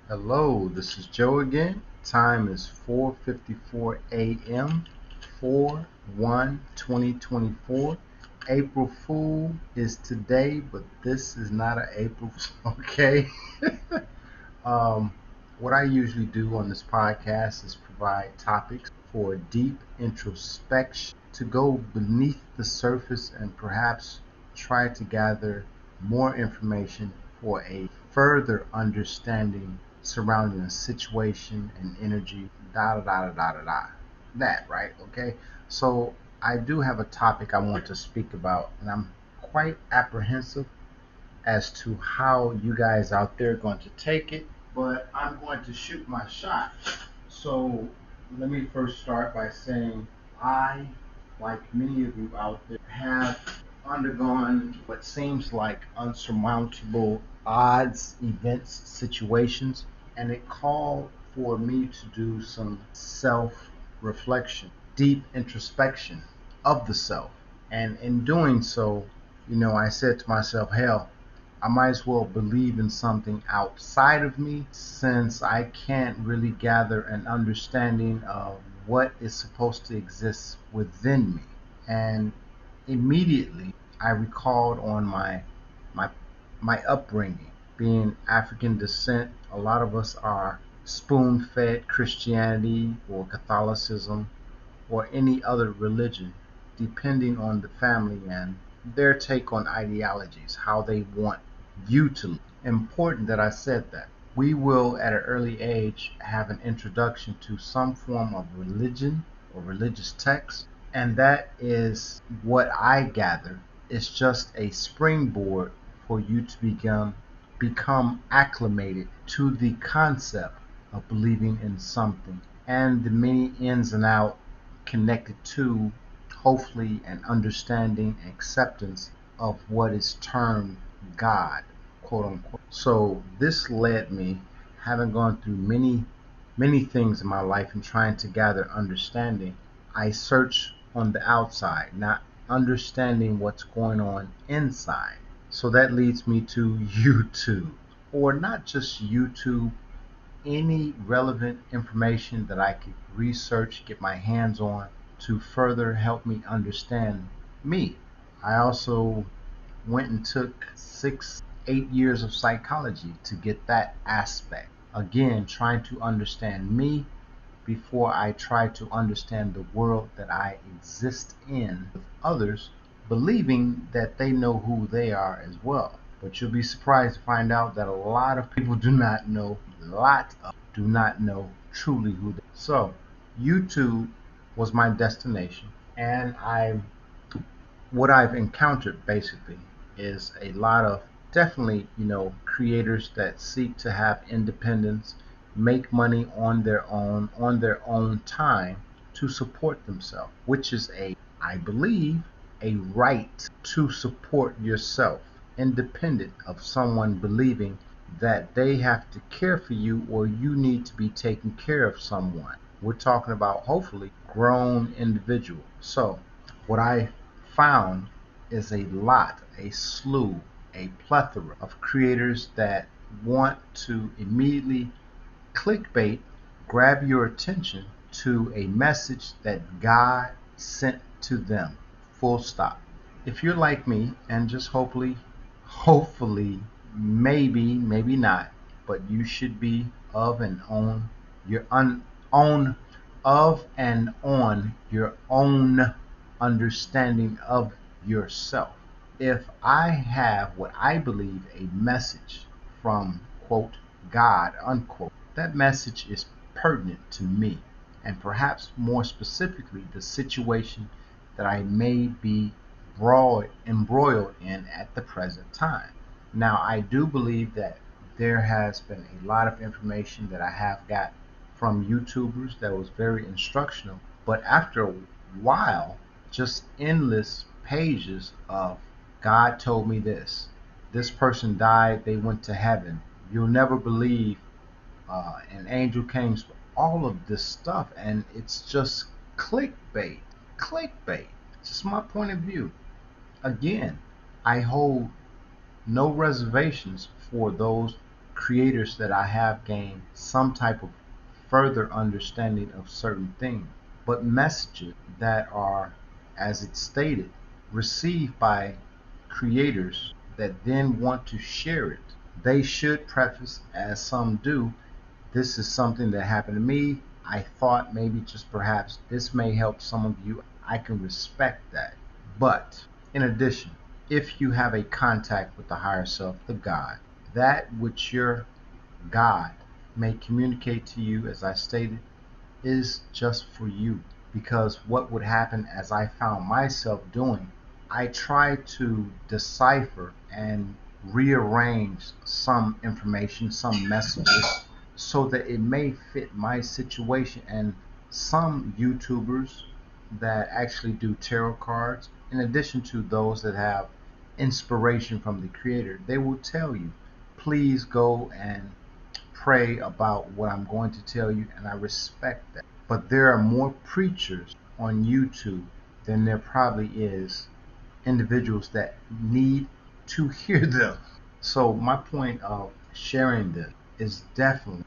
Hello, this is Joe again. Time is 4:54 a.m. 4/1/2024. April Fool is today, but this is not an April Fool, okay? um, what I usually do on this podcast is provide topics for deep introspection to go beneath the surface and perhaps try to gather more information for a further understanding surrounding a situation and energy, da da da da da da da. That, right? Okay. So I do have a topic I want to speak about, and I'm quite apprehensive as to how you guys out there are going to take it, but I'm going to shoot my shot. So let me first start by saying I, like many of you out there, have undergone what seems like unsurmountable odds, events, situations, and it called for me to do some self reflection, deep introspection of the self. And in doing so, I said to myself, hell, I might as well believe in something outside of me since I can't really gather an understanding of what is supposed to exist within me. And immediately I recalled on my my upbringing. Being African descent, a lot of us are spoon-fed Christianity or Catholicism or any other religion, depending on the family and their take on ideologies, how they want you to live. Important that I said that. We will, at an early age, have an introduction to some form of religion or religious text, and that is what I gather is just a springboard for you to become acclimated to the concept of believing in something and the many ins and outs connected to, hopefully, an understanding and acceptance of what is termed God, quote unquote. So this led me, having gone through many things in my life and trying to gather understanding, I search on the outside, not understanding what's going on inside. So that leads me to YouTube, or not just YouTube, any relevant information that I could research, get my hands on to further help me understand me. I also went and took 8 years of psychology to get that aspect. Again, trying to understand me before I try to understand the world that I exist in with others, believing that they know who they are as well. But you'll be surprised to find out that a lot of people do not know, do not know truly who they are. So, YouTube was my destination, and what I've encountered basically is a lot of definitely, creators that seek to have independence, make money on their own time to support themselves, which is I believe, a right to support yourself, independent of someone believing that they have to care for you or you need to be taking care of someone. We're talking about hopefully grown individuals. So, what I found is a slew, a plethora of creators that want to immediately clickbait, grab your attention to a message that God sent to them. Full stop. If you're like me, and just hopefully, maybe not, but you should be of and on your own of and on your own understanding of yourself. If I have what I believe a message from quote God unquote, that message is pertinent to me and perhaps more specifically the situation that I may be embroiled in at the present time. Now, I do believe that there has been a lot of information that I have got from YouTubers that was very instructional, but after a while, just endless pages of God told me this person died, they went to heaven, you'll never believe, an angel came, all of this stuff, and it's just clickbait. Clickbait. It's just my point of view. Again, I hold no reservations for those creators that I have gained some type of further understanding of certain things, but messages that are, as it's stated, received by creators that then want to share it. They should preface, as some do, this is something that happened to me. I thought maybe just perhaps this may help some of you. I can respect that. But in addition, if you have a contact with the higher self, the God, that which your God may communicate to you, as I stated, is just for you. Because what would happen, as I found myself doing, I tried to decipher and rearrange some information, some messages, so that it may fit my situation. And some YouTubers that actually do tarot cards, in addition to those that have inspiration from the Creator, they will tell you, please go and pray about what I'm going to tell you, and I respect that. But there are more preachers on YouTube than there probably is individuals that need to hear them. So my point of sharing this is definitely,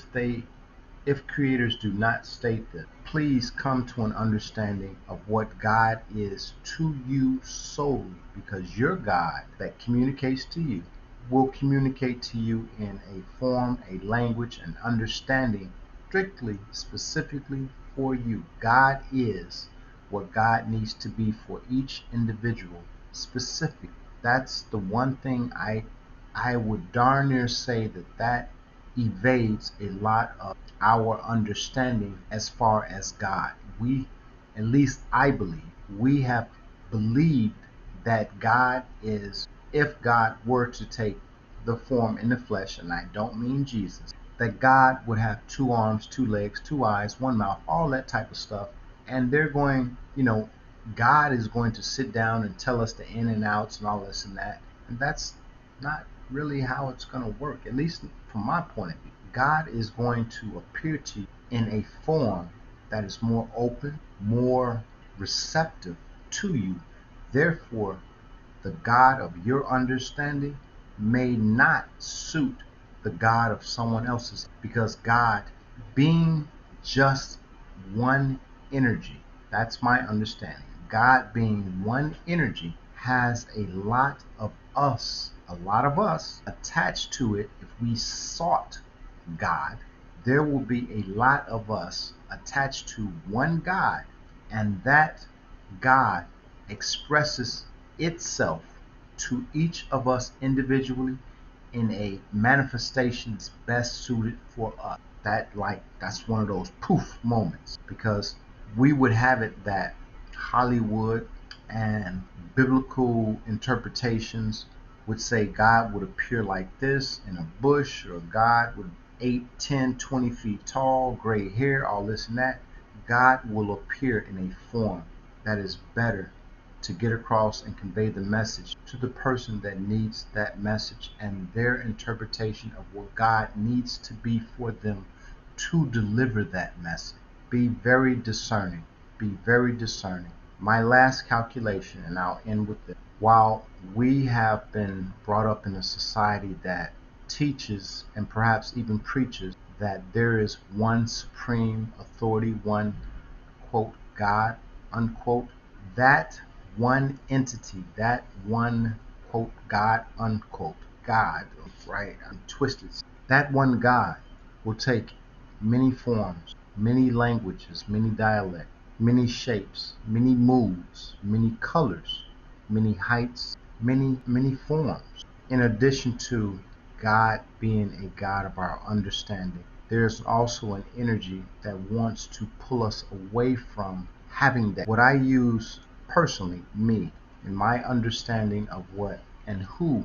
if creators do not state this, please come to an understanding of what God is to you solely, because your God that communicates to you will communicate to you in a form, a language, an understanding strictly, specifically for you. God is what God needs to be for each individual specific. That's the one thing I would darn near say that evades a lot of our understanding as far as God. We, at least I believe, we have believed that God is, if God were to take the form in the flesh, and I don't mean Jesus, that God would have two arms, two legs, two eyes, one mouth, all that type of stuff. And they're going, God is going to sit down and tell us the in and outs and all this and that. And that's not really how it's going to work, at least from my point of view. God is going to appear to you in a form that is more open, more receptive to you. Therefore, the God of your understanding may not suit the God of someone else's, because God, being just one energy, that's my understanding. God being one energy has a lot of us attached to it. If we sought God, there will be a lot of us attached to one God, and that God expresses itself to each of us individually in a manifestation that's best suited for us. That's one of those poof moments, because we would have it that Hollywood and biblical interpretations would say God would appear like this in a bush, or God would 8, 10, 20 feet tall, gray hair, all this and that. God will appear in a form that is better to get across and convey the message to the person that needs that message, and their interpretation of what God needs to be for them to deliver that message. Be very discerning. Be very discerning. My last calculation, and I'll end with this. While we have been brought up in a society that teaches and perhaps even preaches that there is one supreme authority, one quote God unquote, that one entity, that one quote God unquote, God, right? I'm twisted. That one God will take many forms, many languages, many dialects, many shapes, many moods, many colors, many heights, many forms. In addition to God being a God of our understanding, there's also an energy that wants to pull us away from having that. What I use personally, me, in my understanding of what and who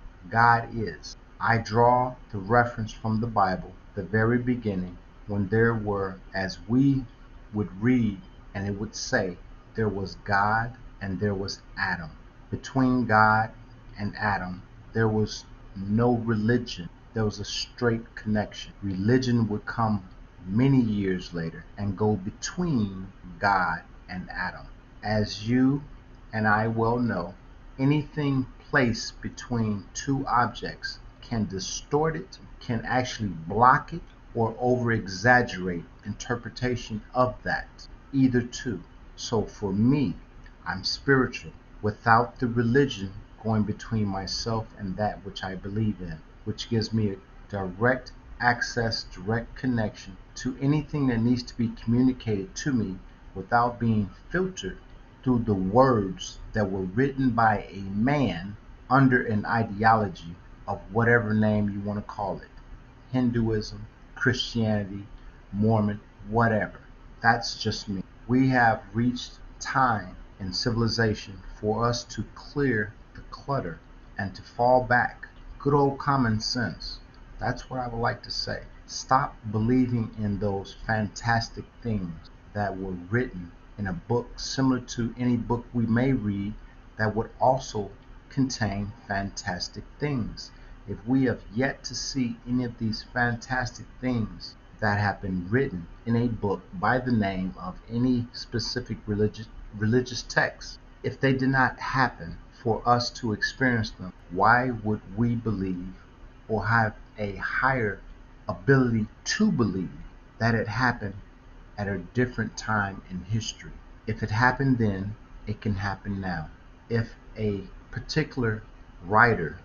God is, I draw the reference from the Bible, the very beginning, when there were, as we would read, and it would say, there was God and there was Adam. Between God and Adam, there was no religion. There was a straight connection. Religion would come many years later and go between God and Adam. As you and I well know, anything placed between two objects can distort it, can actually block it or over exaggerate interpretation of that. Either two. So for me, I'm spiritual without the religion going between myself and that which I believe in, which gives me a direct access, direct connection to anything that needs to be communicated to me without being filtered through the words that were written by a man under an ideology of whatever name you want to call it. Hinduism, Christianity, Mormon, whatever. That's just me. We have reached time in civilization for us to clear the clutter and to fall back. Good old common sense. That's what I would like to say. Stop believing in those fantastic things that were written in a book similar to any book we may read that would also contain fantastic things. If we have yet to see any of these fantastic things that have been written in a book by the name of any specific religious text, if they did not happen for us to experience them, why would we believe or have a higher ability to believe that it happened at a different time in history? If it happened then, it can happen now. If a particular writer,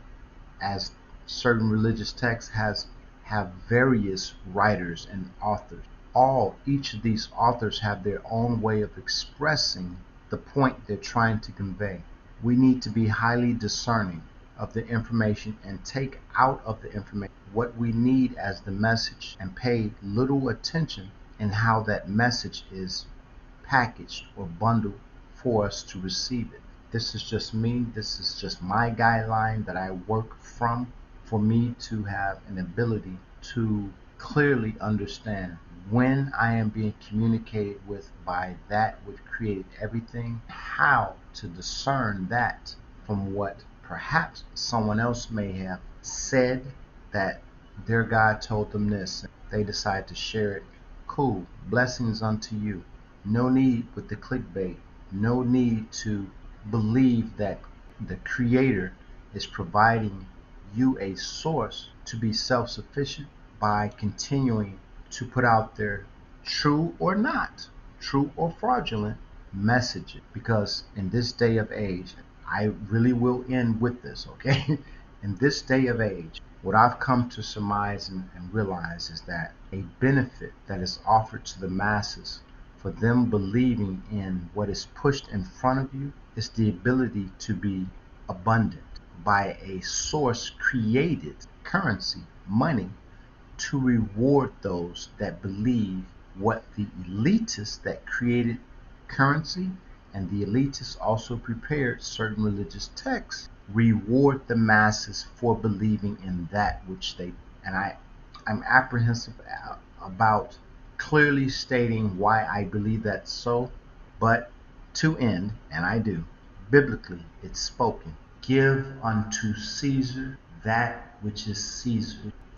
as certain religious texts have various writers and authors, each of these authors have their own way of expressing the point they're trying to convey. We need to be highly discerning of the information and take out of the information what we need as the message and pay little attention in how that message is packaged or bundled for us to receive it. This is just me. This is just my guideline that I work from for me to have an ability to clearly understand when I am being communicated with by that which created everything, how to discern that from what perhaps someone else may have said that their God told them this. They decide to share it. Cool. Blessings unto you. No need with the clickbait. No need to believe that the Creator is providing you a source to be self-sufficient by continuing to put out there true or not, true or fraudulent messages. Because in this day of age, I really will end with this, okay? In this day of age, what I've come to surmise and realize is that a benefit that is offered to the masses for them believing in what is pushed in front of you is the ability to be abundant by a source created currency, money, to reward those that believe what the elitists that created currency and the elitists also prepared certain religious texts reward the masses for believing in that which they. And I'm apprehensive about clearly stating why I believe that's so, but to end, and I do, biblically it's spoken, give unto Caesar that which is Caesar,